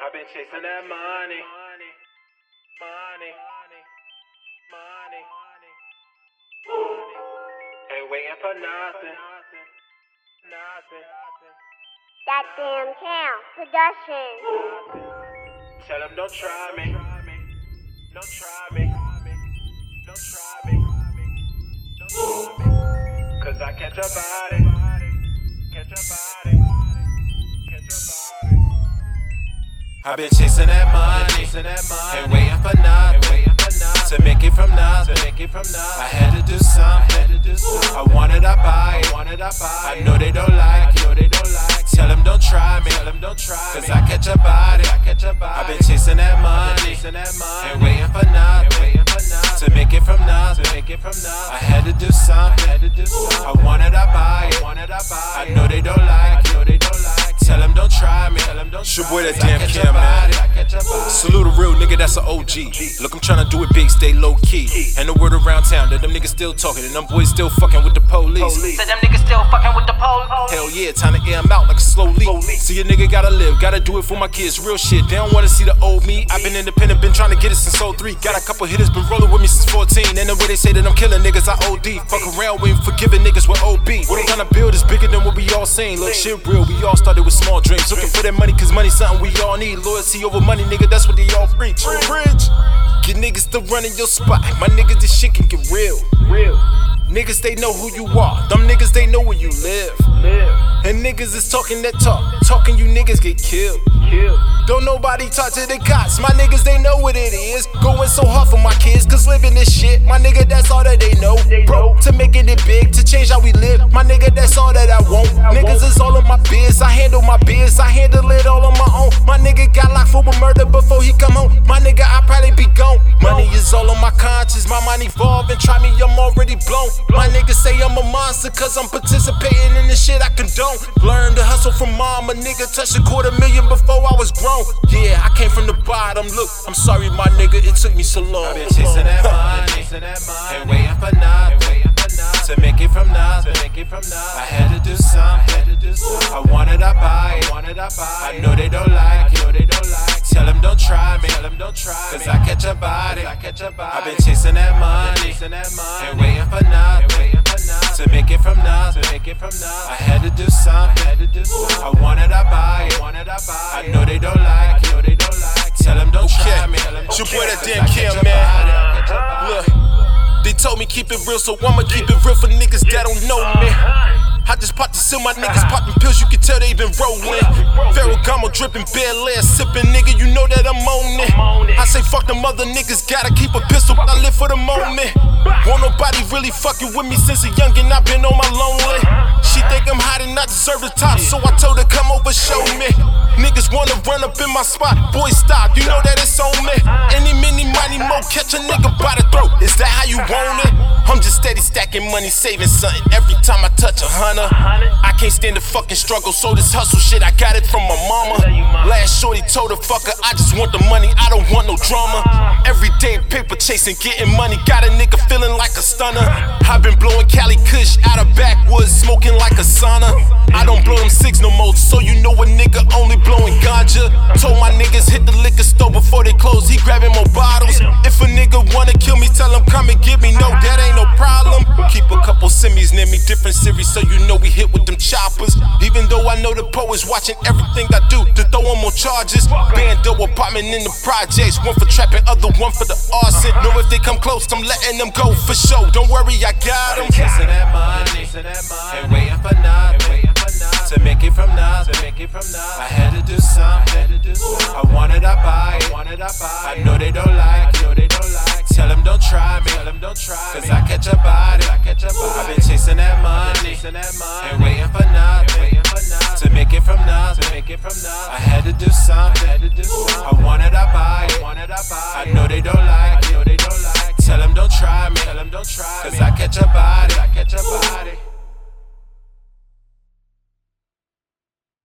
I've been chasing that money. Ain't waiting for nothing. That damn Cam production. Tell them don't try me. Don't try me. Don't try me. Cause I catch a body. Catch a body. Catch a body. I've been chasing that money. Ain't waiting for nothing. To make it from nothing. I had to do something. I want it, I buy it. I know they don't like it. Tell them don't try me. Cause I catch a body. I've been chasing that money. Ain't waiting for nothing. To make it from nothing. I had to do something. I want it, I buy it. I know they don't like it. Tell them don't try me. It's your boy, that damn Cam, man. Salute a real nigga, that's an OG. Look, I'm tryna do it big, stay low key. And the word around town that them niggas still talking and them boys still fucking with the police. Say them niggas still fucking with the police. Hell yeah, time to air 'em out like a slow leak. See, a nigga gotta live, gotta do it for my kids. Real shit, they don't wanna see the old me. I've been independent, been trying to get it since 03. Got a couple hitters, been rolling with me since 14. And the way they say that I'm killing niggas, I OD. Fuck around, we ain't forgiving niggas with OB. What I'm trying to build is bigger than what we all seen. Look, shit real, we all started with small dreams. Looking for that money, cause money's something we all need. Loyalty over money, nigga, that's what they all preach. Get niggas to run in your spot. My niggas, this shit can get real. Niggas, they know who you are. Them niggas, they know where you live. And niggas is talking that talk. Talking, you niggas get killed. Don't nobody talk to the cops. My niggas, they know what it is. Going so hard for my kids, cause living this shit, my nigga, that's all that they know. Bro, to making it big, to change how we live, my nigga, that's all that I want. Niggas is all in my biz, I handle my biz, I handle it all on my own. My nigga got locked for a murder before he come home. My nigga, I probably be gone. Money is all on my conscience, my mind evolving. Try me, I'm already blown. My niggas say I'm a monster, cause I'm participating in the shit I condone. Learn to hustle from mom, a nigga touched $250,000 before I was grown. Yeah, I came from the bottom, look, I'm sorry my nigga, it took me so long. I've been chasing that money, ain't waiting for nothing. To make it from nothing, I had to do something. I want it, I buy it. I know they don't like it. Tell them don't try me, cause I catch a body. I've been chasing that money, ain't waiting for nothing. To make it from nothing, I had to do something. I want it, I buy it. I know they don't like it. Tell them don't try me. It's your boy, that damn Cam, man. Look, they told me keep it real, so I'ma keep it real for niggas that don't know me. I just popped to seal my niggas popping pills, you can tell they been rolling. Ferragamo dripping, Bel Air sipping, nigga, you know that I'm on it. I say fuck them other niggas, gotta keep a pistol, I live for the moment. Won't nobody really fucking with me since a youngin', I been on my lonely. She think I'm hot and I deserve the top, so I told her come over, show me. Niggas wanna run up in my spot, boy stop, you know that it's on me. Any mini mighty mo, catch a nigga by the throat, is that how you want it? I'm just steady stacking money, saving something every time I touch 100. I can't stand the fucking struggle, so this hustle shit, I got it from my mama. Last shorty told her fucker, I just want the money, I don't want no drama. Everyday paper chasing, getting money, got a nigga feeling like a stunner. I've been blowing Cali Kush out of backwoods, smoking like a sauna. I don't blow them six no more, so you know a nigga only blowing ganja. Told my niggas hit the liquor store before they close, he grabbing more bottles. If a nigga wanna kill me, tell him come and get me, no, that ain't no problem. Keep a couple semis near me, different series, so you know we hit with them choppers. Even though I know the poets watching everything I do to throw on more charges. Bando apartment in the projects, one for trapping, other one for the arson. Know if they come close, I'm letting them go for sure. Don't worry, I got them. Chasing that money, ain't waiting for nothing. To make it from nothing, I had to do something. I want it, I buy it. I know they don't like it. Tell them don't try me, cause I catch a body. I've been chasing that money, ain't waiting for nothing. To make it from nothing, I had to do something. I want it, I buy it.